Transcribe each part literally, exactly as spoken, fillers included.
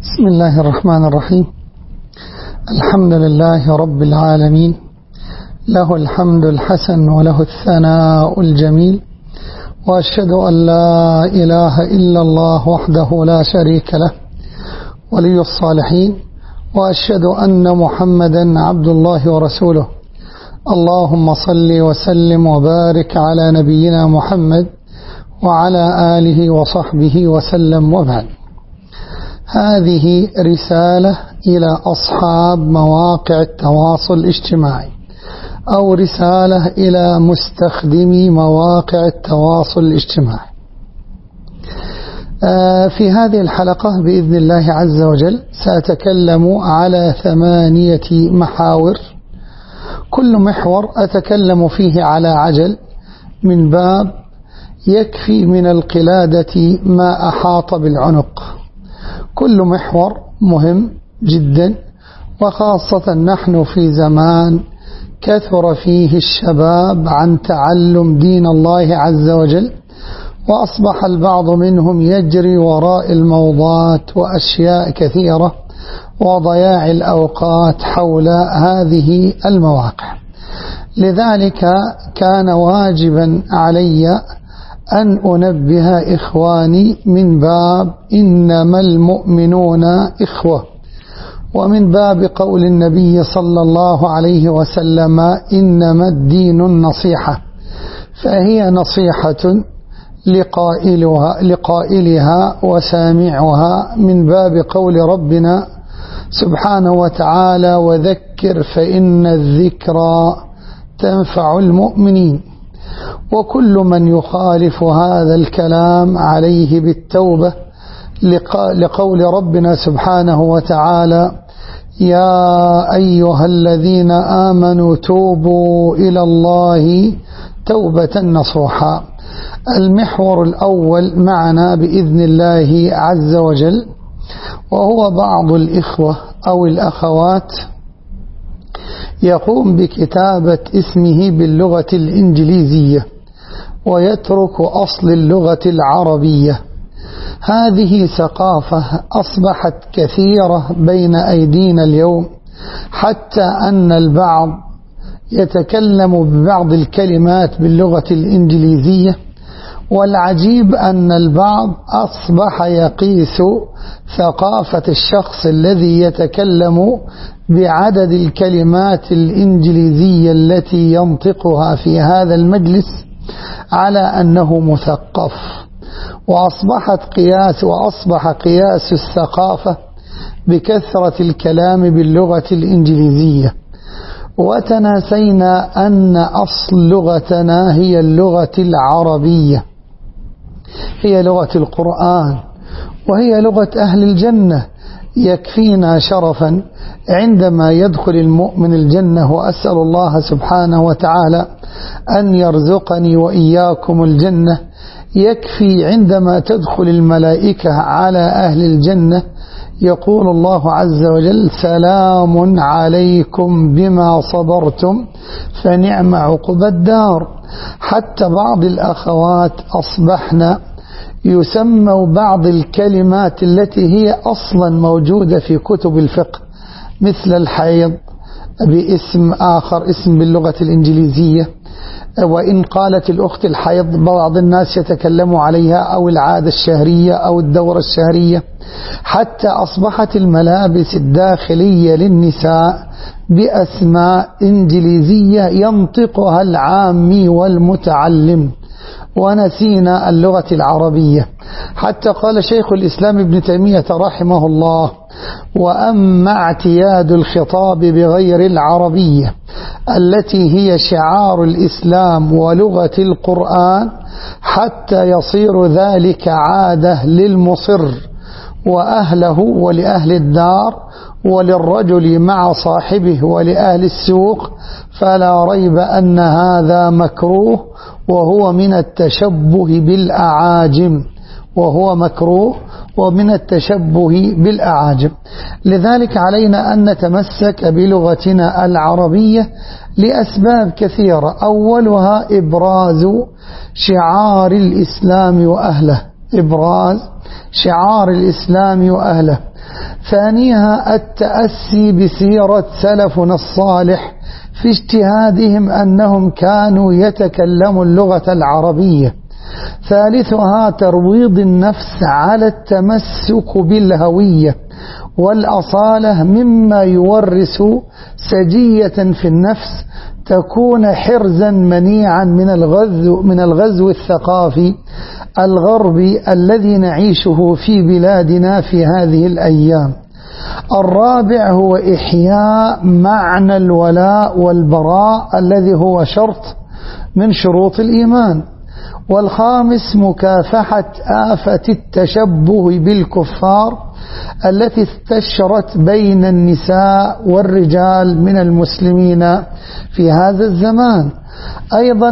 بسم الله الرحمن الرحيم. الحمد لله رب العالمين، له الحمد الحسن وله الثناء الجميل، وأشهد أن لا إله إلا الله وحده لا شريك له ولي الصالحين، وأشهد أن محمدا عبد الله ورسوله. اللهم صل وسلم وبارك على نبينا محمد وعلى آله وصحبه وسلم، وبعد. هذه رسالة إلى أصحاب مواقع التواصل الاجتماعي، أو رسالة إلى مستخدمي مواقع التواصل الاجتماعي. في هذه الحلقة بإذن الله عز وجل سأتكلم على ثمانية محاور، كل محور أتكلم فيه على عجل من باب يكفي من القلادة ما أحاط بالعنق. كل محور مهم جدا، وخاصة نحن في زمان كثر فيه الشباب عن تعلم دين الله عز وجل، وأصبح البعض منهم يجري وراء الموضات وأشياء كثيرة وضياع الأوقات حول هذه المواقع. لذلك كان واجبا علي أن أنبه إخواني من باب إنما المؤمنون إخوة، ومن باب قول النبي صلى الله عليه وسلم إنما الدين النصيحة، فهي نصيحة لقائلها, لقائلها وسامعها، من باب قول ربنا سبحانه وتعالى وذكر فإن الذكرى تنفع المؤمنين. وكل من يخالف هذا الكلام عليه بالتوبة لقول ربنا سبحانه وتعالى يا أيها الذين آمنوا توبوا إلى الله توبة نصوحا. المحور الأول معنا بإذن الله عز وجل، وهو بعض الإخوة أو الأخوات يقوم بكتابة اسمه باللغة الإنجليزية ويترك أصل اللغة العربية. هذه ثقافة أصبحت كثيرة بين أيدينا اليوم، حتى أن البعض يتكلم ببعض الكلمات باللغة الإنجليزية، والعجيب أن البعض أصبح يقيس ثقافة الشخص الذي يتكلم بعدد الكلمات الإنجليزية التي ينطقها في هذا المجلس على أنه مثقف. وأصبحت قياس وأصبح قياس الثقافة بكثرة الكلام باللغة الإنجليزية، وتناسينا أن أصل لغتنا هي اللغة العربية، هي لغة القرآن، وهي لغة أهل الجنة. يكفينا شرفا عندما يدخل المؤمن الجنة، وأسأل الله سبحانه وتعالى أن يرزقني وإياكم الجنة. يكفي عندما تدخل الملائكة على أهل الجنة يقول الله عز وجل سلام عليكم بما صبرتم فنعم عقبى الدار. حتى بعض الأخوات أصبحنا يسموا بعض الكلمات التي هي أصلا موجودة في كتب الفقه، مثل الحيض باسم آخر، اسم باللغة الإنجليزية. وإن قالت الأخت الحيض بعض الناس يتكلم عليها، أو العادة الشهرية أو الدورة الشهرية. حتى أصبحت الملابس الداخلية للنساء بأسماء إنجليزية ينطقها العامي والمتعلم، ونسينا اللغة العربية. حتى قال شيخ الإسلام ابن تيمية رحمه الله وأما اعتياد الخطاب بغير العربية التي هي شعار الإسلام ولغة القرآن حتى يصير ذلك عادة للمصر وأهله ولأهل الدار وللرجل مع صاحبه ولأهل السوق، فلا ريب أن هذا مكروه، وهو من التشبه بالأعاجم وهو مكروه ومن التشبه بالأعاجم. لذلك علينا أن نتمسك بلغتنا العربية لأسباب كثيرة، أولها إبراز شعار الإسلام وأهله، إبراز شعار الإسلام وأهله. ثانيها التأسي بسيرة سلفنا الصالح في اجتهادهم أنهم كانوا يتكلموا اللغة العربية. ثالثها ترويض النفس على التمسك بالهوية والأصالة مما يورث سجية في النفس تكون حرزا منيعا من الغزو, من الغزو الثقافي الغربي الذي نعيشه في بلادنا في هذه الأيام. الرابع هو إحياء معنى الولاء والبراء الذي هو شرط من شروط الإيمان. والخامس مكافحة آفة التشبه بالكفار التي استشرت بين النساء والرجال من المسلمين في هذا الزمان. أيضا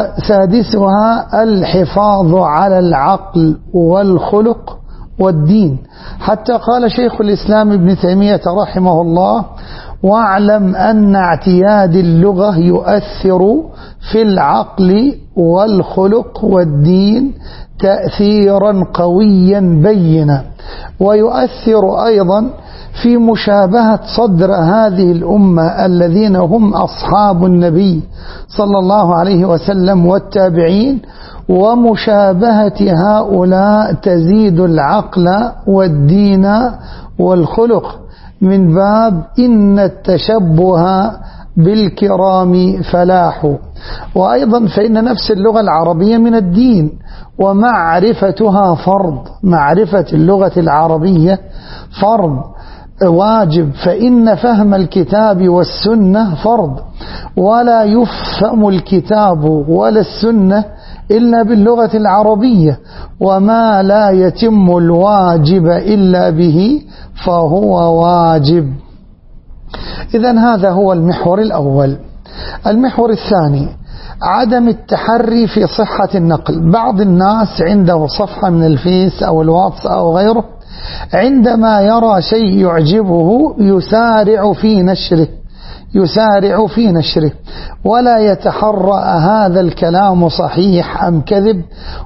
وسادسها الحفاظ على العقل والخلق والدين، حتى قال شيخ الإسلام ابن تيمية رحمه الله: واعلم أن اعتياد اللغة يؤثر في العقل والخلق والدين تأثيرا قويا بينا، ويؤثر أيضا في مشابهة صدر هذه الأمة الذين هم أصحاب النبي صلى الله عليه وسلم والتابعين، ومشابهة هؤلاء تزيد العقل والدين والخلق من باب إن التشبه بالكرام فلاح. وأيضا فإن نفس اللغة العربية من الدين ومعرفتها فرض، معرفة اللغة العربية فرض واجب، فإن فهم الكتاب والسنة فرض، ولا يفهم الكتاب ولا السنة إلا باللغة العربية، وما لا يتم الواجب إلا به فهو واجب. إذن هذا هو المحور الأول. المحور الثاني عدم التحري في صحة النقل. بعض الناس عنده صفحة من الفيس أو الواتس أو غيره، عندما يرى شيء يعجبه يسارع في نشره يسارع في نشره ولا يتحرى هذا الكلام صحيح أم كذب،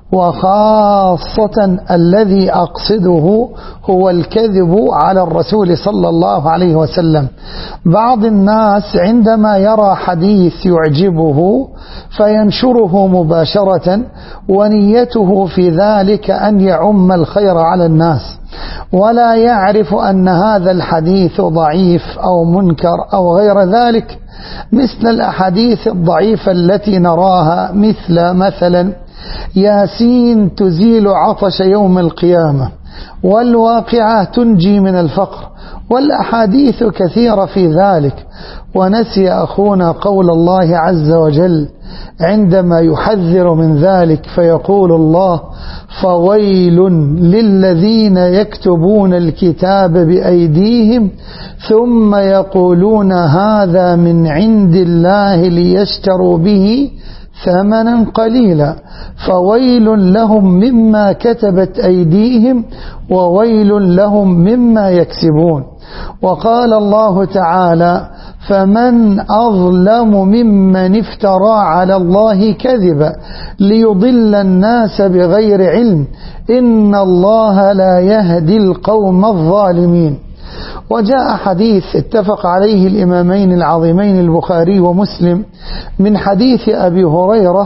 وخاصة الذي أقصده هو الكذب على الرسول صلى الله عليه وسلم. بعض الناس عندما يرى حديث يعجبه فينشره مباشرة، ونيته في ذلك أن يعم الخير على الناس، ولا يعرف أن هذا الحديث ضعيف أو منكر أو غير ذلك، مثل الأحاديث الضعيفة التي نراها، مثل مثلا ياسين تزيل عطش يوم القيامة، والواقعة تنجي من الفقر، والأحاديث كثيرة في ذلك. ونسي أخونا قول الله عز وجل عندما يحذر من ذلك، فيقول الله: فويل للذين يكتبون الكتاب بأيديهم ثم يقولون هذا من عند الله ليشتروا به ثمنا قليلا، فويل لهم مما كتبت أيديهم وويل لهم مما يكسبون. وقال الله تعالى: فمن أظلم ممن افترى على الله كذبا ليضل الناس بغير علم إن الله لا يهدي القوم الظالمين. وجاء حديث اتفق عليه الإمامين العظيمين البخاري ومسلم من حديث أبي هريرة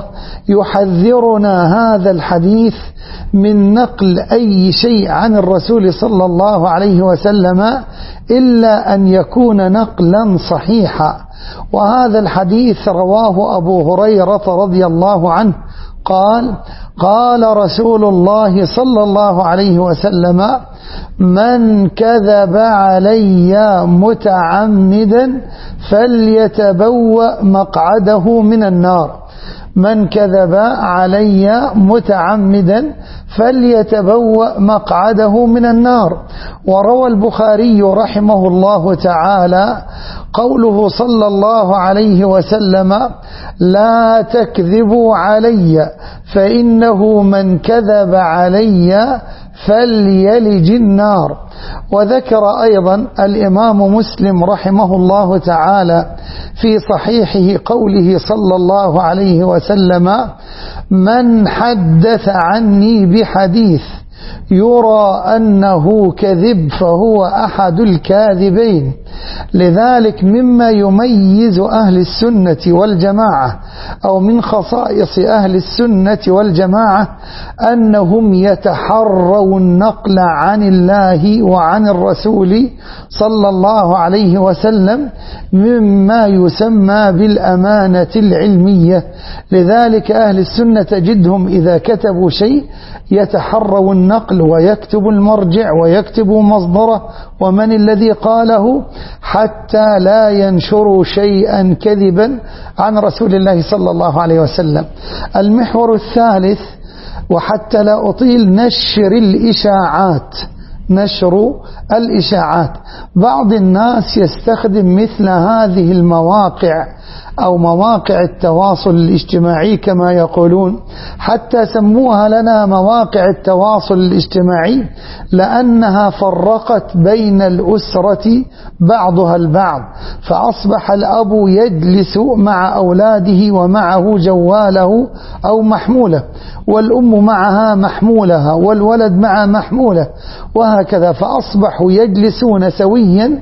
يحذرنا هذا الحديث من نقل أي شيء عن الرسول صلى الله عليه وسلم إلا أن يكون نقلا صحيحا. وهذا الحديث رواه أبو هريرة رضي الله عنه قال: قال رسول الله صلى الله عليه وسلم: من كذب علي متعمدا فليتبوأ مقعده من النار. من كذب علي متعمدا فليتبوأ مقعده من النار. وروى البخاري رحمه الله تعالى قوله صلى الله عليه وسلم: لا تكذبوا علي فإنه من كذب علي فليلج النار. وذكر أيضا الإمام مسلم رحمه الله تعالى في صحيحه قوله صلى الله عليه وسلم: من حدث عني بحديث يرى أنه كذب فهو أحد الكاذبين. لذلك مما يميز أهل السنة والجماعة أو من خصائص أهل السنة والجماعة أنهم يتحروا النقل عن الله وعن الرسول صلى الله عليه وسلم مما يسمى بالأمانة العلمية. لذلك أهل السنة تجدهم إذا كتبوا شيء يتحروا النقل ويكتب المرجع ويكتب مصدره ومن الذي قاله حتى لا ينشروا شيئا كذبا عن رسول الله صلى الله عليه وسلم. المحور الثالث، وحتى لا أطيل، نشر الإشاعات. نشر الإشاعات. بعض الناس يستخدم مثل هذه المواقع أو مواقع التواصل الاجتماعي كما يقولون، حتى سموها لنا مواقع التواصل الاجتماعي لأنها فرقت بين الأسرة بعضها البعض، فأصبح الأب يجلس مع أولاده ومعه جواله أو محموله، والأم معها محمولها، والولد مع محموله، وهكذا، فأصبحوا يجلسون سويا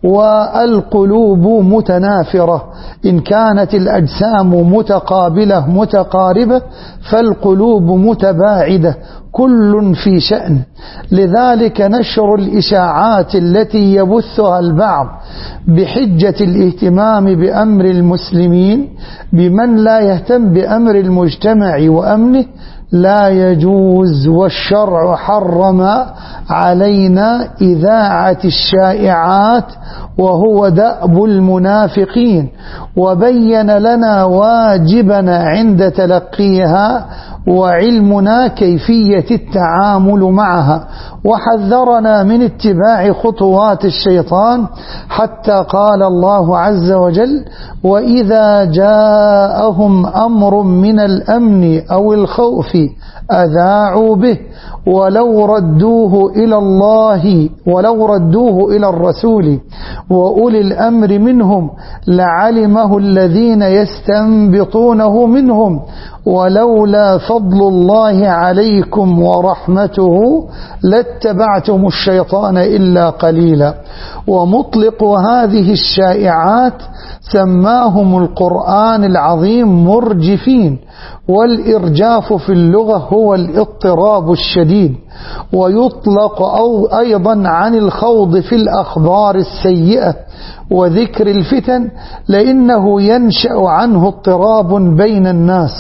والقلوب متنافرة. إن كانت الأجسام متقابلة متقاربة فالقلوب متباعدة، كل في شأن. لذلك نشر الإشاعات التي يبثها البعض بحجة الاهتمام بأمر المسلمين بمن لا يهتم بأمر المجتمع وأمنه لا يجوز، والشرع حرم علينا إذاعة الشائعات وهو دأب المنافقين، وبين لنا واجبنا عند تلقيها وعلمنا كيفية التعامل معها، وحذرنا من اتباع خطوات الشيطان، حتى قال الله عز وجل: وإذا جاءهم أمر من الأمن أو الخوف أذاعوا به ولو ردوه إلى الله ولو ردوه إلى الرسول وأولي الأمر منهم لعلمه الذين يستنبطونه منهم ولولا فضل الله عليكم ورحمته لاتبعتم الشيطان إلا قليلا. ومطلق هذه الشائعات سماهم القرآن العظيم مرجفين، والإرجاف في اللغة هو الاضطراب الشديد، ويطلق أو أيضا عن الخوض في الأخبار السيئة وذكر الفتن، لأنه ينشأ عنه اضطراب بين الناس.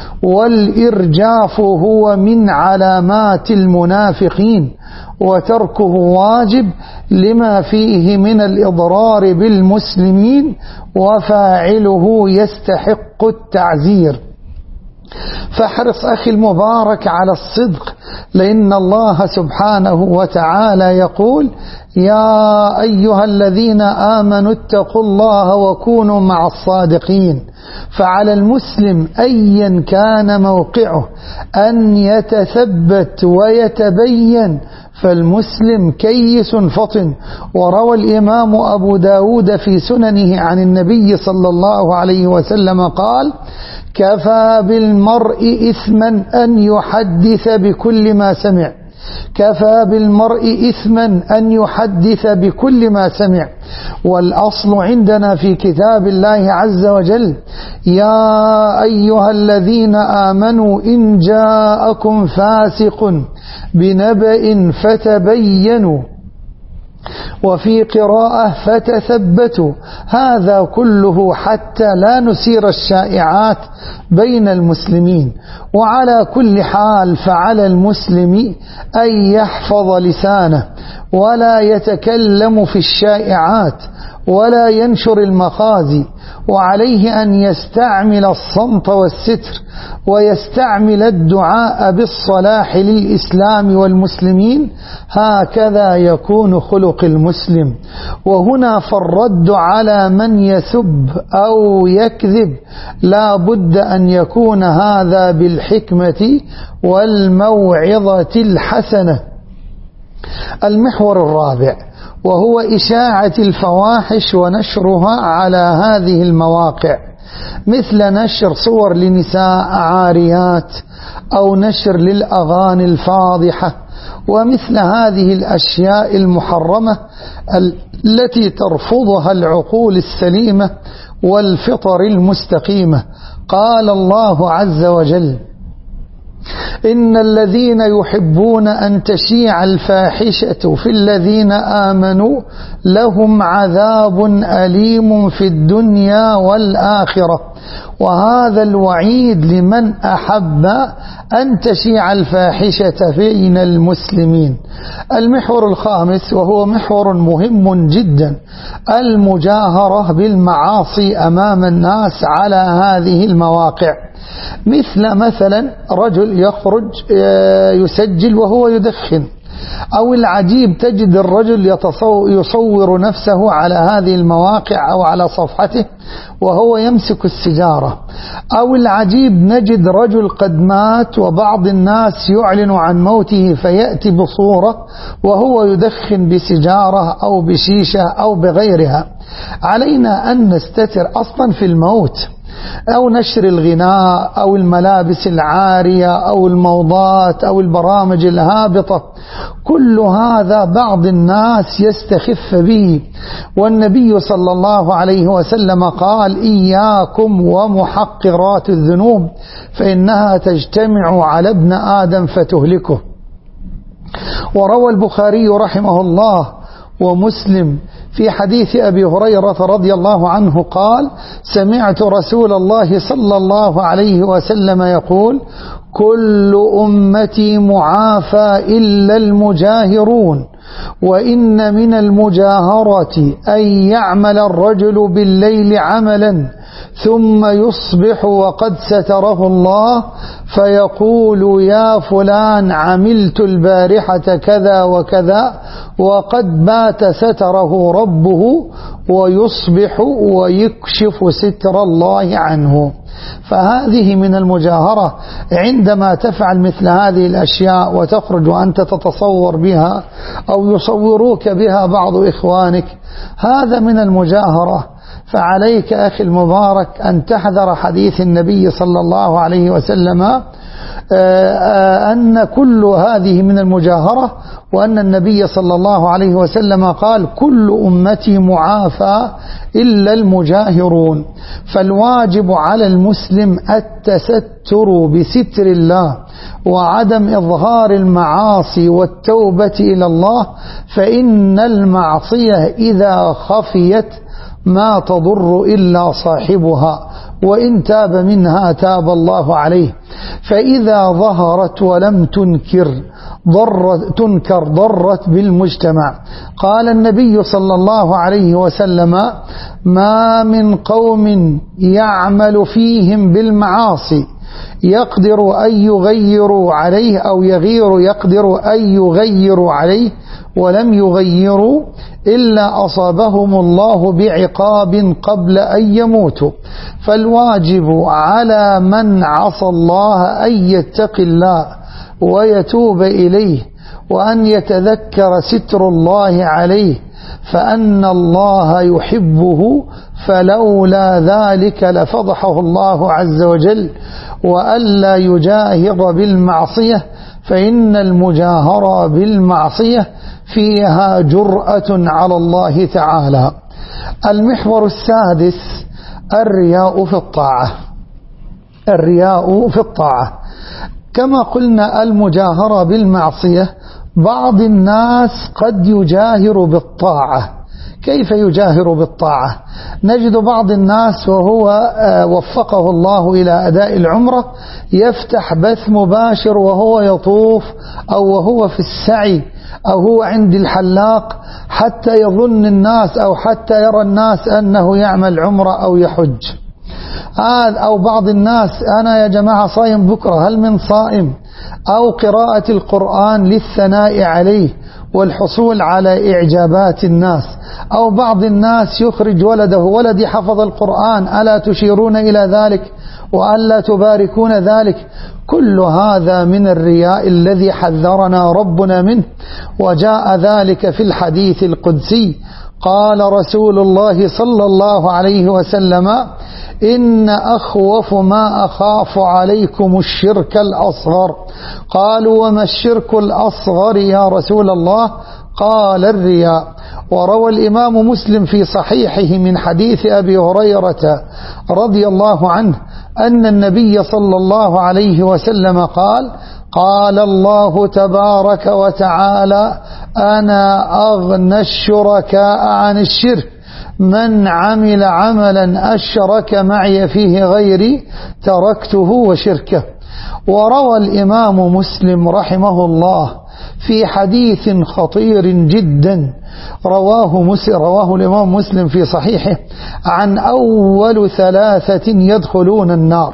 والإرجاف هو من علامات المنافقين، وتركه واجب لما فيه من الإضرار بالمسلمين، وفاعله يستحق التعزير. فاحرص أخي المبارك على الصدق، لأن الله سبحانه وتعالى يقول: يا أيها الذين آمنوا اتقوا الله وكونوا مع الصادقين. فعلى المسلم أيا كان موقعه أن يتثبت ويتبين، فالمسلم كيس فطن. وروى الإمام أبو داود في سننه عن النبي صلى الله عليه وسلم قال: كفى بالمرء إثما أن يحدث بكل ما سمع كفى بالمرء إثما أن يحدث بكل ما سمع. والأصل عندنا في كتاب الله عز وجل: يا أيها الذين آمنوا إن جاءكم فاسق بنبأ فتبينوا، وفي قراءة فتثبتوا. هذا كله حتى لا نسير الشائعات بين المسلمين. وعلى كل حال فعلى المسلم أن يحفظ لسانه ولا يتكلم في الشائعات ولا ينشر المخازي، وعليه أن يستعمل الصمت والستر، ويستعمل الدعاء بالصلاح للإسلام والمسلمين. هكذا يكون خلق المسلم. وهنا فالرد على من يسب أو يكذب لا بد أن يكون هذا بالحكمة والموعظة الحسنة. المحور الرابع وهو إشاعة الفواحش ونشرها على هذه المواقع، مثل نشر صور لنساء عاريات، أو نشر للأغاني الفاضحة، ومثل هذه الأشياء المحرمة التي ترفضها العقول السليمة والفطر المستقيمة. قال الله عز وجل: إن الذين يحبون أن تشيع الفاحشة في الذين آمنوا لهم عذاب أليم في الدنيا والآخرة. وهذا الوعيد لمن أحب أن تشيع الفاحشة بين المسلمين. المحور الخامس، وهو محور مهم جدا، المجاهرة بالمعاصي أمام الناس على هذه المواقع. مثل مثلا رجل يخرج يسجل وهو يدخن، أو العجيب تجد الرجل يصور نفسه على هذه المواقع أو على صفحته وهو يمسك السجارة، أو العجيب نجد رجل قد مات وبعض الناس يعلن عن موته فيأتي بصورة وهو يدخن بسجارة أو بشيشة أو بغيرها. علينا أن نستتر أصلا في الموت، أو نشر الغناء أو الملابس العارية أو الموضات أو البرامج الهابطة، كل هذا بعض الناس يستخف به. والنبي صلى الله عليه وسلم قال: إياكم ومحقرات الذنوب فإنها تجتمع على ابن آدم فتهلكه. وروى البخاري رحمه الله ومسلم في حديث أبي هريرة رضي الله عنه قال: سمعت رسول الله صلى الله عليه وسلم يقول: كل أمتي معافى إلا المجاهرون، وإن من المجاهرة أن يعمل الرجل بالليل عملا ثم يصبح وقد ستره الله فيقول: يا فلان عملت البارحة كذا وكذا، وقد بات ستره ربه، ويصبح ويكشف ستر الله عنه. فهذه من المجاهرة. عندما تفعل مثل هذه الأشياء وتخرج وأنت تتصور بها أو يصوروك بها بعض إخوانك، هذا من المجاهرة. فعليك أخي المبارك أن تحذر حديث النبي صلى الله عليه وسلم أن كل هذه من المجاهرة، وأن النبي صلى الله عليه وسلم قال: كل أمتي معافى إلا المجاهرون. فالواجب على المسلم التستر بستر الله وعدم إظهار المعاصي والتوبة إلى الله، فإن المعصية إذا خفيت ما تضر إلا صاحبها، وإن تاب منها تاب الله عليه. فإذا ظهرت ولم تنكر ضرت تنكر ضرت بالمجتمع. قال النبي صلى الله عليه وسلم: ما من قوم يعمل فيهم بالمعاصي يقدر أن يغيروا عليه أو يغير يقدر أن يغيروا عليه ولم يغيروا إلا أصابهم الله بعقاب قبل أن يموتوا. فالواجب على من عصى الله أن يتقي الله ويتوب إليه، وأن يتذكر ستر الله عليه، فأن الله يحبه، فلولا ذلك لفضحه الله عز وجل. وألا يجاهر بالمعصية، فإن المجاهرة بالمعصية فيها جرأة على الله تعالى. المحور السادس: الرياء في الطاعة. الرياء في الطاعة كما قلنا المجاهرة بالمعصية. بعض الناس قد يجاهر بالطاعة. كيف يجاهر بالطاعة؟ نجد بعض الناس وهو وفقه الله إلى أداء العمرة يفتح بث مباشر وهو يطوف أو وهو في السعي أو هو عند الحلاق، حتى يظن الناس أو حتى يرى الناس أنه يعمل عمرة أو يحج. هذا أو بعض الناس: أنا يا جماعة صايم بكرة، هل من صائم؟ أو قراءة القرآن للثناء عليه والحصول على إعجابات الناس. أو بعض الناس يخرج ولده: ولدي حفظ القرآن، ألا تشيرون إلى ذلك وألا تباركون ذلك؟ كل هذا من الرياء الذي حذرنا ربنا منه، وجاء ذلك في الحديث القدسي: قال رسول الله صلى الله عليه وسلم: إن أخوف ما أخاف عليكم الشرك الأصغر. قالوا: وما الشرك الأصغر يا رسول الله؟ قال: الرياء. وروى الإمام مسلم في صحيحه من حديث أبي هريرة رضي الله عنه أن النبي صلى الله عليه وسلم قال: قال الله تبارك وتعالى: أنا أغنى الشركاء عن الشرك، من عمل عملا أشرك معي فيه غيري تركته وشركه. وروى الإمام مسلم رحمه الله في حديث خطير جدا رواه مسلم رواه الإمام مسلم في صحيحه عن أول ثلاثة يدخلون النار،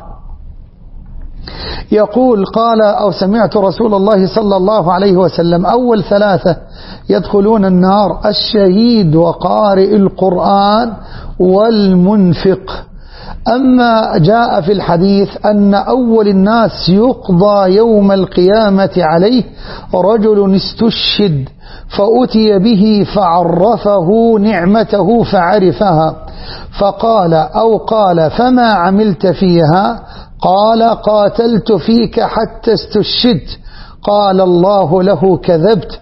يقول: قال أو سمعت رسول الله صلى الله عليه وسلم: أول ثلاثة يدخلون النار الشهيد وقارئ القرآن والمنفق. أما جاء في الحديث أن أول الناس يقضى يوم القيامة عليه رجل استشهد فأتي به فعرفه نعمته فعرفها، فقال أو قال: فما عملت فيها؟ قال: قاتلت فيك حتى استشهدت. قال الله له: كذبت،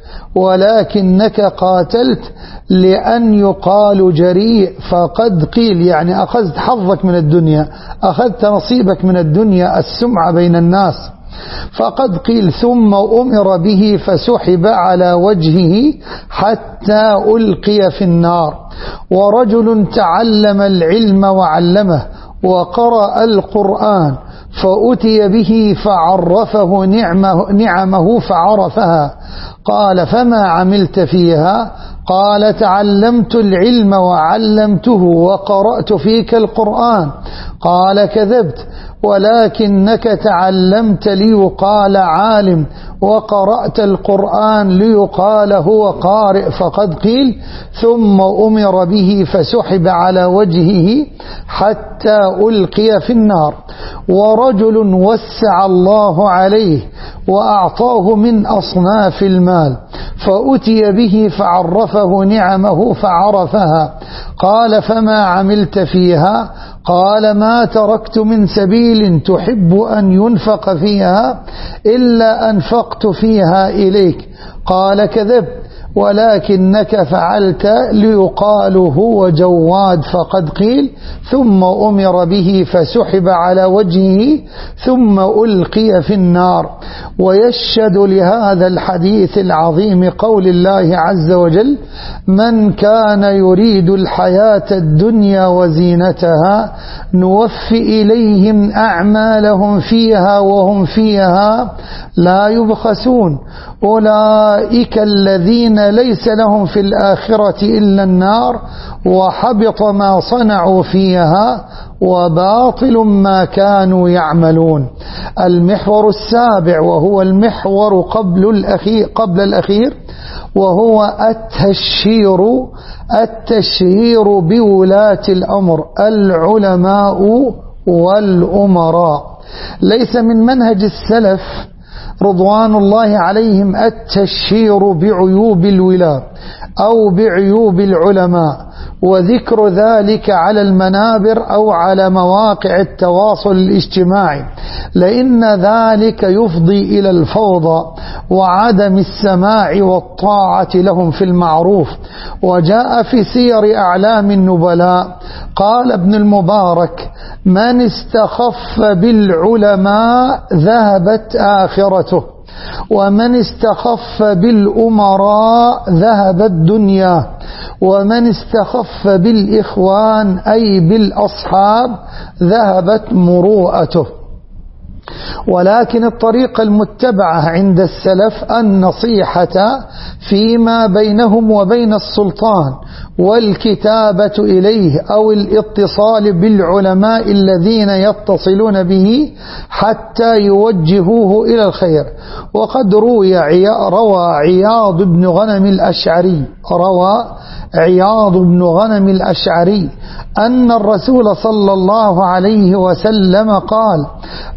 ولكنك قاتلت لأن يقال جريء فقد قيل، يعني أخذت حظك من الدنيا، أخذت نصيبك من الدنيا، السمعة بين الناس، فقد قيل. ثم أمر به فسحب على وجهه حتى ألقي في النار. ورجل تعلم العلم وعلمه وقرأ القرآن فأتي به فعرفه نعمه, نعمه فعرفها. قال: فما عملت فيها؟ قال: تعلمت العلم وعلمته وقرأت فيك القرآن. قال: كذبت، ولكنك تعلمت ليقال عالم وقرأت القرآن ليقال هو قارئ فقد قيل. ثم أمر به فسحب على وجهه حتى ألقي في النار. ورجل وسع الله عليه وأعطاه من أصناف المال فأتي به فعرفه نعمه فعرفها. قال: فما عملت فيها؟ قال: ما تركت من سبيل تحب أن ينفق فيها إلا أنفقت فيها إليك. قال: كذبت، ولكنك فعلت ليقال هو جواد فقد قيل. ثم أمر به فسحب على وجهه ثم ألقي في النار. ويشهد لهذا الحديث العظيم قول الله عز وجل: من كان يريد الحياة الدنيا وزينتها نوفي إليهم أعمالهم فيها وهم فيها لا يبخسون، أولئك الذين ليس لهم في الآخرة إلا النار وحبط ما صنعوا فيها وباطل ما كانوا يعملون. المحور السابع وهو المحور قبل الأخير, قبل الأخير وهو التشهير التشهير بولاة الأمر العلماء والأمراء. ليس من منهج السلف رضوان الله عليهم التشهير بعيوب الولاة أو بعيوب العلماء وذكر ذلك على المنابر أو على مواقع التواصل الاجتماعي، لأن ذلك يفضي إلى الفوضى وعدم السماع والطاعة لهم في المعروف. وجاء في سير أعلام النبلاء قال ابن المبارك: من استخف بالعلماء ذهبت آخرته، ومن استخف بالأمراء ذهبت دنياه، ومن استخف بالإخوان أي بالأصحاب ذهبت مروءته. ولكن الطريقة المتبعة عند السلف النصيحة فيما بينهم وبين السلطان والكتابة إليه أو الاتصال بالعلماء الذين يتصلون به حتى يوجهوه إلى الخير. وقد روي روى عياض بن غنم الأشعري روى عياض بن غنم الأشعري أن الرسول صلى الله عليه وسلم قال: من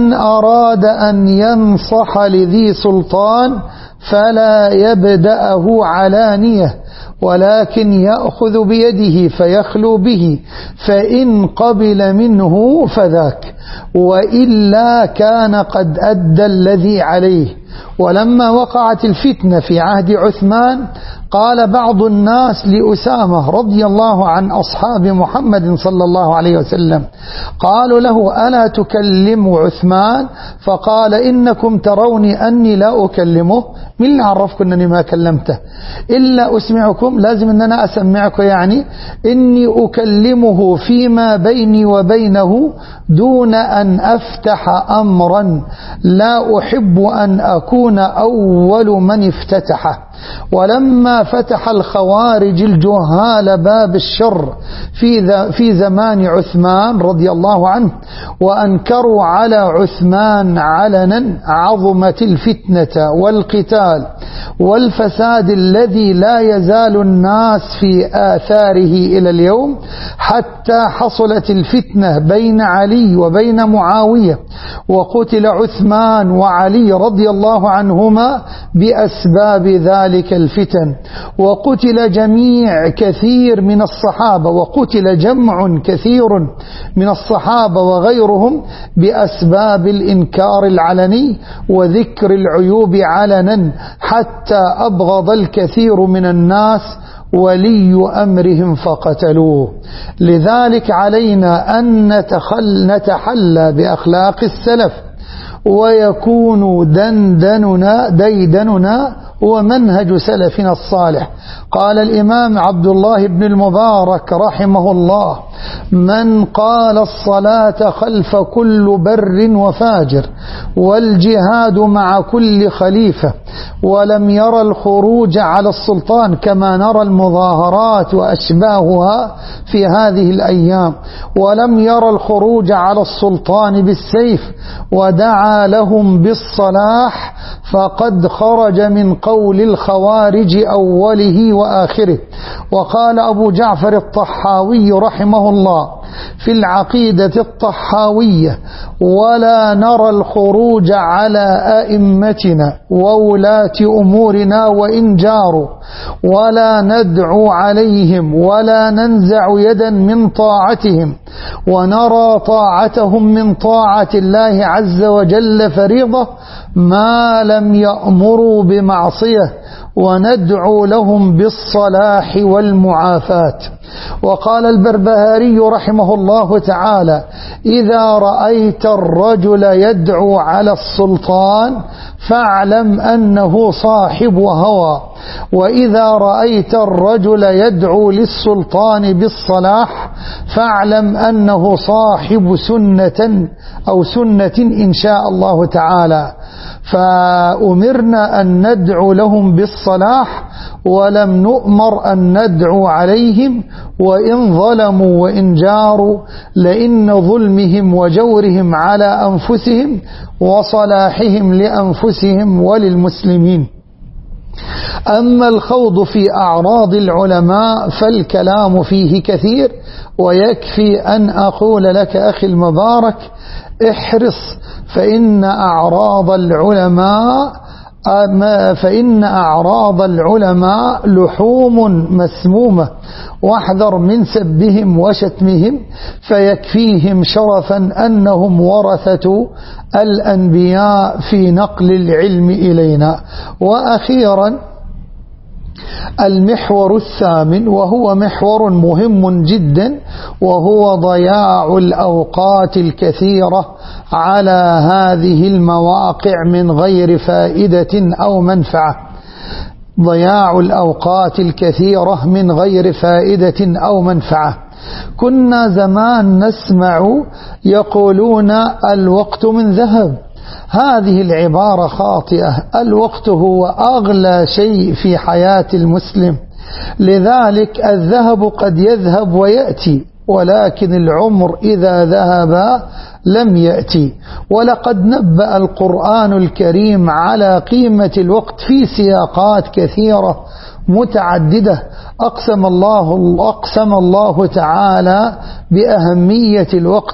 من أراد أن ينصح لذي سلطان فلا يبدأه علانية، ولكن يأخذ بيده فيخلو به، فإن قبل منه فذاك، وإلا كان قد أدى الذي عليه. ولما وقعت الفتنة في عهد عثمان قال بعض الناس لأسامة رضي الله عن أصحاب محمد صلى الله عليه وسلم، قالوا له ألا تكلم عثمان؟ فقال إنكم تروني أني لا أكلمه، من اللي عرفكم أنني ما كلمته؟ إلا أسمعكم، لازم أن أنا أسمعكم، يعني إني أكلمه فيما بيني وبينه دون أن أفتح أمرا لا أحب أن أكون أول من افتتحه. ولما فتح الخوارج الجهال باب الشر في في زمان عثمان رضي الله عنه وأنكروا على عثمان علنا، عظمت الفتنة والقتال والفساد الذي لا يزال الناس في آثاره إلى اليوم، حتى حصلت الفتنة بين علي وبين معاوية، وقتل عثمان وعلي رضي الله عنهما بأسباب ذلك الفتن، وقتل جميع كثير من الصحابة، وقتل جمع كثير من الصحابة وغيرهم بأسباب الإنكار العلني وذكر العيوب علنا، حتى أبغض الكثير من الناس ولي أمرهم فقتلوه. لذلك علينا أن نتخل نتحلى بأخلاق السلف، ويكون دندننا ديدننا هو منهج سلفنا الصالح. قال الإمام عبد الله بن المبارك رحمه الله: من قال الصلاة خلف كل بر وفاجر والجهاد مع كل خليفة، ولم يرى الخروج على السلطان كما نرى المظاهرات وأشباهها في هذه الأيام، ولم يرى الخروج على السلطان بالسيف ودعا لهم بالصلاح، فقد خرج من قول الخوارج أوله وآخره. وقال أبو جعفر الطحاوي رحمه الله في العقيدة الطحاوية: ولا نرى الخروج على أئمتنا وولاة أمورنا وإن جاروا، ولا ندعو عليهم ولا ننزع يدا من طاعتهم، ونرى طاعتهم من طاعة الله عز وجل فريضة ما لم يأمروا بمعصية، وندعو لهم بالصلاح والمعافاة. وقال البربهاري رحمه الله تعالى: إذا رأيت الرجل يدعو على السلطان فاعلم أنه صاحب هوى، وإذا رأيت الرجل يدعو للسلطان بالصلاح فاعلم أنه صاحب سنة أو سنة إن شاء الله تعالى. فأمرنا أن ندعو لهم بالصلاح، ولم نؤمر أن ندعو عليهم وإن ظلموا وإن جاروا، لأن ظلمهم وجورهم على أنفسهم وصلاحهم لأنفسهم وللمسلمين. أما الخوض في أعراض العلماء فالكلام فيه كثير، ويكفي أن أقول لك أخي المبارك: احرص، فإن أعراض العلماء فإن أعراض العلماء لحوم مسمومة، واحذر من سبهم وشتمهم، فيكفيهم شرفا أنهم ورثة الأنبياء في نقل العلم إلينا. وأخيرا المحور الثامن، وهو محور مهم جدا، وهو ضياع الأوقات الكثيرة على هذه المواقع من غير فائدة أو منفعة. ضياع الأوقات الكثيرة من غير فائدة أو منفعة. كنا زمان نسمع يقولون الوقت من ذهب. هذه العبارة خاطئة. الوقت هو أغلى شيء في حياة المسلم، لذلك الذهب قد يذهب ويأتي، ولكن العمر إذا ذهب لم يأتي. ولقد نبأ القرآن الكريم على قيمة الوقت في سياقات كثيرة متعددة. أقسم الله, أقسم الله تعالى بأهمية الوقت،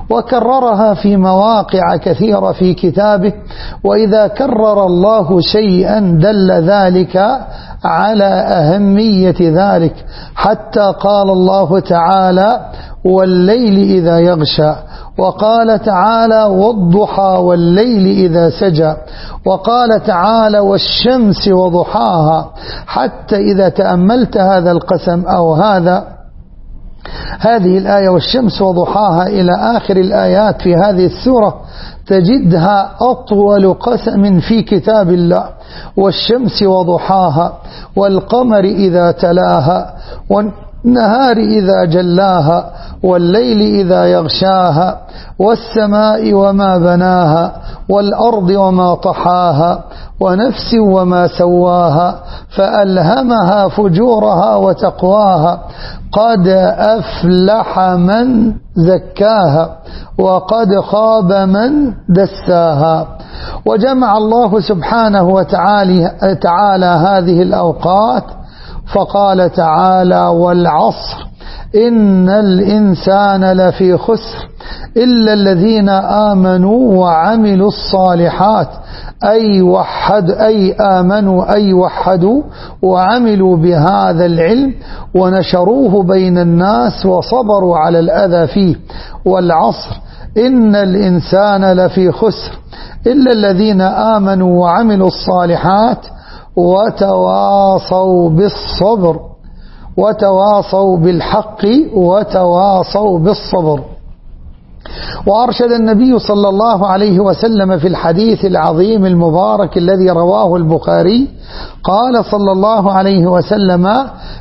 وكررها في مواقع كثيرة في كتابه. وإذا كرر الله شيئا دل ذلك على أهمية ذلك، حتى قال الله تعالى والليل إذا يغشى، وقال تعالى والضحى والليل إذا سجى، وقال تعالى والشمس وضحاها. حتى إذا تأملت هذا القسم أو هذا هذه الآية والشمس وضحاها إلى آخر الآيات في هذه السورة تجدها أطول قسم في كتاب الله. والشمس وضحاها والقمر إذا تلاها والنهار إذا جلاها والليل إذا يغشاها والسماء وما بناها والأرض وما طحاها ونفس وما سواها فألهمها فجورها وتقواها قد أفلح من زكاها وقد خاب من دساها. وجمع الله سبحانه وتعالى هذه الأوقات فقال تعالى والعصر إن الإنسان لفي خسر إلا الذين آمنوا وعملوا الصالحات أي وحد أي آمنوا أي وحدوا وعملوا بهذا العلم ونشروه بين الناس وصبروا على الأذى فيه. والعصر إن الإنسان لفي خسر إلا الذين آمنوا وعملوا الصالحات وتواصوا بالصبر وتواصوا بالحق وتواصوا بالصبر. وأرشد النبي صلى الله عليه وسلم في الحديث العظيم المبارك الذي رواه البخاري قال صلى الله عليه وسلم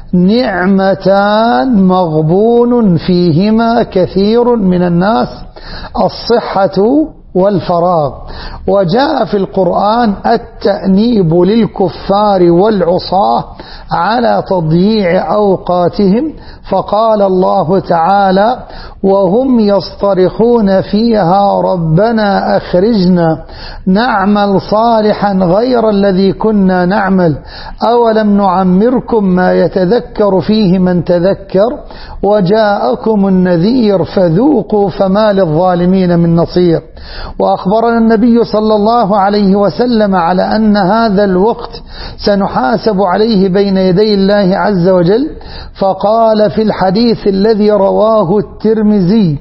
نعمتان مغبون فيهما كثير من الناس الصحة والفراغ. وجاء في القرآن التأنيب للكفار والعصاة على تضييع أوقاتهم فقال الله تعالى وهم يصطرخون فيها ربنا أخرجنا نعمل صالحا غير الذي كنا نعمل أولم نعمركم ما يتذكر فيه من تذكر وجاءكم النذير فذوقوا فما للظالمين من نصير. وأخبرنا النبي صلى الله عليه وسلم على أن هذا الوقت سنحاسب عليه بين يدي الله عز وجل فقال في الحديث الذي رواه الترمذي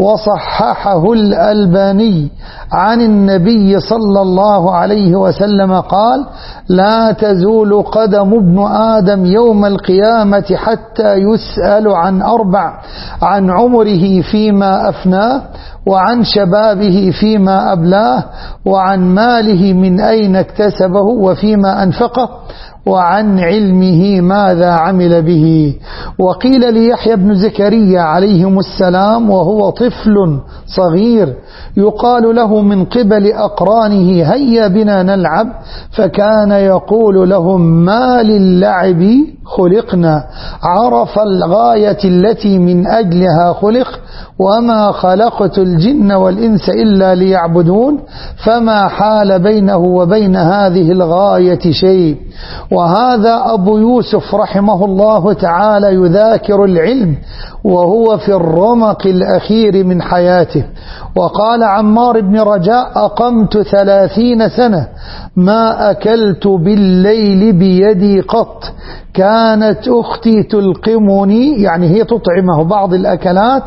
وصححه الألباني عن النبي صلى الله عليه وسلم قال لا تزول قدم ابن آدم يوم القيامة حتى يسأل عن أربع عن عمره فيما أفناه وعن شبابه فيما أبلاه وعن ماله من أين اكتسبه وفيما أنفقه وعن علمه ماذا عمل به. وقيل ليحيى بن زكريا عليهم السلام وهو طفل صغير يقال له من قبل أقرانه هيا بنا نلعب فكان يقول لهم ما للعب خلقنا عرف الغاية التي من أجلها خلق وما خلقت الجن والإنس إلا ليعبدون فما حال بينه وبين هذه الغاية شيء. وهذا أبو يوسف رحمه الله تعالى يذاكر العلم وهو في الرمق الأخير من حياته. وقال عمار بن رجاء أقمت ثلاثين سنة ما أكلت بالليل بيدي قط كانت أختي تلقمني يعني هي تطعمه بعض الأكلات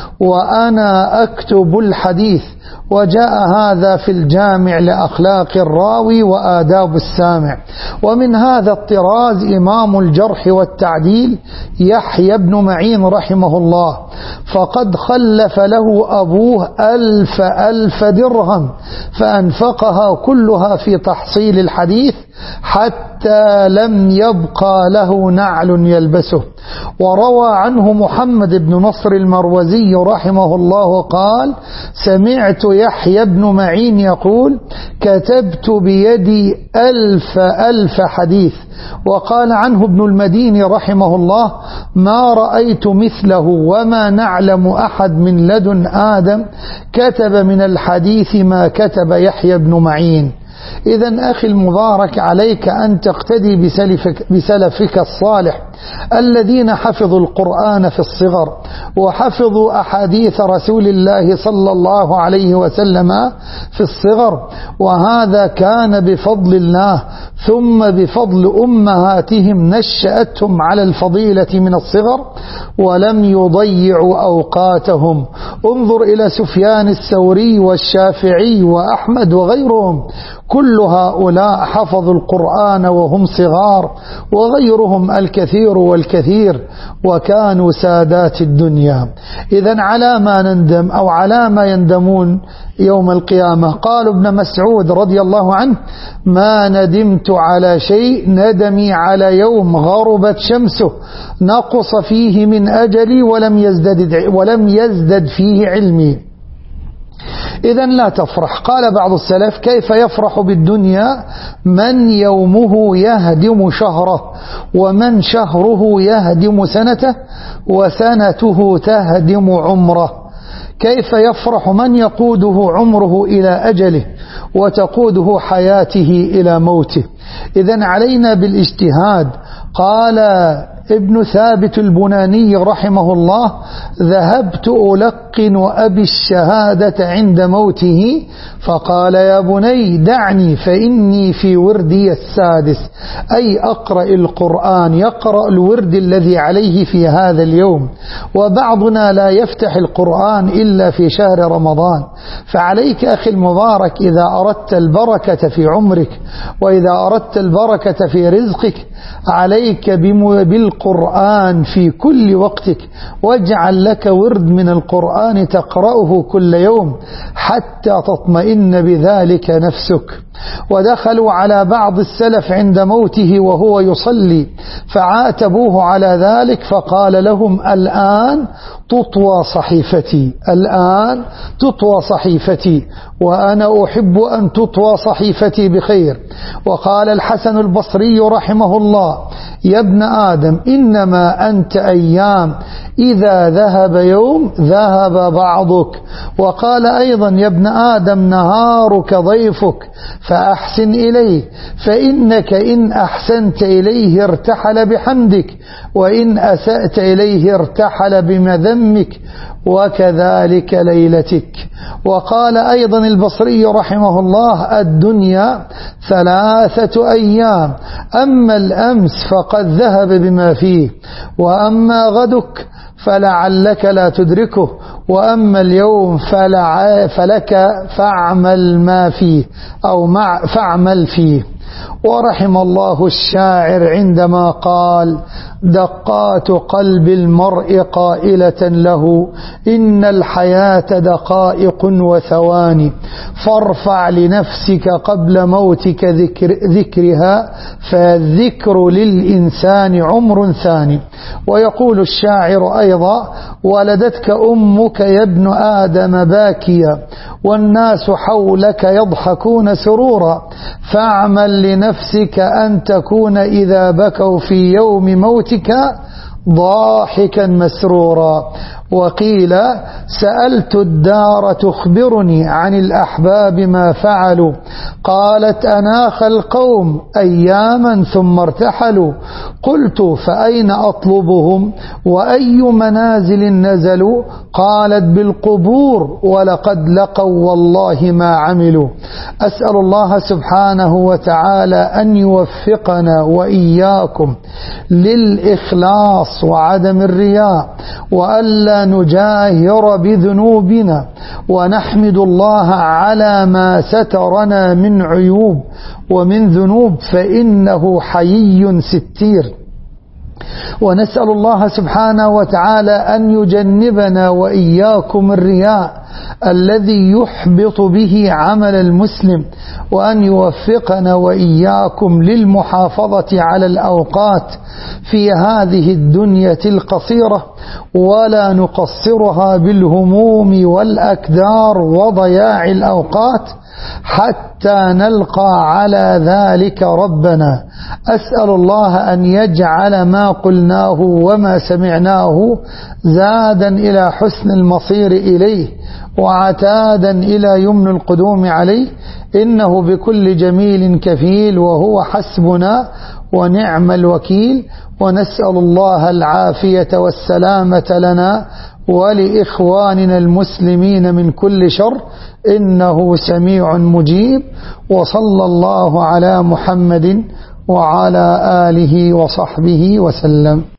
وأنا أكتب الحديث. وجاء هذا في الجامع لأخلاق الراوي وآداب السامع. ومن هذا الطراز إمام الجرح والتعديل يحيى بن معين رحمه الله فقد خلف له أبوه ألف ألف درهم فأنفقها كلها في تحصيل الحديث حتى لم يبقى له نعل يلبسه. وروى عنه محمد بن نصر المروزي رحمه الله قال سمعت يحيى بن معين يقول كتبت بيدي ألف ألف حديث. وقال عنه ابن المديني رحمه الله ما رأيت مثله وما نعلم أحد من لدن آدم كتب من الحديث ما كتب يحيى بن معين. إذن أخي المبارك عليك أن تقتدي بسلفك, بسلفك الصالح الذين حفظوا القرآن في الصغر وحفظوا أحاديث رسول الله صلى الله عليه وسلم في الصغر، وهذا كان بفضل الله ثم بفضل أمهاتهم نشأتهم على الفضيلة من الصغر ولم يضيعوا أوقاتهم. انظر إلى سفيان الثوري والشافعي وأحمد وغيرهم، كل هؤلاء حفظوا القرآن وهم صغار، وغيرهم الكثير والكثير، وكانوا سادات الدنيا. إذن على ما نندم أو على ما يندمون يوم القيامة؟ قال ابن مسعود رضي الله عنه: ما ندمت على شيء ندمي على يوم غربت شمسه نقص فيه من أجلي ولم يزدد, ولم يزدد فيه علمي. إذن لا تفرح. قال بعض السلف: كيف يفرح بالدنيا من يومه يهدم شهره، ومن شهره يهدم سنته، وسنته تهدم عمره. كيف يفرح من يقوده عمره إلى أجله وتقوده حياته إلى موته؟ إذن علينا بالاجتهاد. قال ابن ثابت البناني رحمه الله: ذهبت ألقن أبي الشهادة عند موته فقال: يا بني دعني فإني في وردي السادس، أي أقرأ القرآن، يقرأ الورد الذي عليه في هذا اليوم. وبعضنا لا يفتح القرآن إلا في شهر رمضان. فعليك أخي المبارك إذا أردت البركة في عمرك وإذا أردت البركة في رزقك عليك بالقرآن في كل وقتك، واجعل لك ورد من القرآن تقرأه كل يوم حتى تطمئن بذلك نفسك. ودخلوا على بعض السلف عند موته وهو يصلي فعاتبوه على ذلك، فقال لهم: الآن تطوى صحيفتي، الآن تطوى صحيفتي، وأنا أحب أن تطوى صحيفتي بخير. وقال الحسن البصري رحمه الله: يا ابن آدم إنما أنت أيام، إذا ذهب يوم ذهب بعضك. وقال أيضا: يا ابن آدم نهارك ضيفك فأحسن إليه، فإنك إن أحسنت إليه ارتحل بحمدك، وإن أسأت إليه ارتحل بمذمك، وكذلك ليلتك. وقال أيضا البصري رحمه الله: الدنيا ثلاثة أيام، أما الأمس فقد ذهب بما فيه، وأما غدك فلعلك لا تدركه، وأما اليوم فلك فاعمل ما فيه أو مع فاعمل فيه. ورحم الله الشاعر عندما قال: دقات قلب المرء قائلة له إن الحياة دقائق وثواني، فارفع لنفسك قبل موتك ذكر ذكرها، فالذكر للإنسان عمر ثاني. ويقول الشاعر أيضا: ولدتك أمك يا ابن آدم باكيا، والناس حولك يضحكون سرورا، فاعمل لنفسك أن تكون إذا بكوا في يوم موتك ضاحكا مسرورا. وقيل: سألت الدار تخبرني عن الأحباب ما فعلوا، قالت أناخ القوم أياما ثم ارتحلوا، قلت فأين أطلبهم وأي منازل نزلوا، قالت بالقبور ولقد لقوا والله ما عملوا. أسأل الله سبحانه وتعالى أن يوفقنا وإياكم للإخلاص وعدم الرياء، وألا نجاهر بذنوبنا، ونحمد الله على ما سترنا من عيوب ومن ذنوب، فإنه حيي ستير. ونسأل الله سبحانه وتعالى أن يجنبنا وإياكم الرياء الذي يحبط به عمل المسلم، وأن يوفقنا وإياكم للمحافظة على الأوقات في هذه الدنيا القصيرة، ولا نقصرها بالهموم والأكدار وضياع الأوقات حتى نلقى على ذلك ربنا. أسأل الله أن يجعل ما قلناه وما سمعناه زادا إلى حسن المصير إليه، وعتادا إلى يمن القدوم عليه، إنه بكل جميل كفيل، وهو حسبنا ونعم الوكيل. ونسأل الله العافية والسلامة لنا ولإخواننا المسلمين من كل شر، إنه سميع مجيب. وصلى الله على محمد وعلى آله وصحبه وسلم.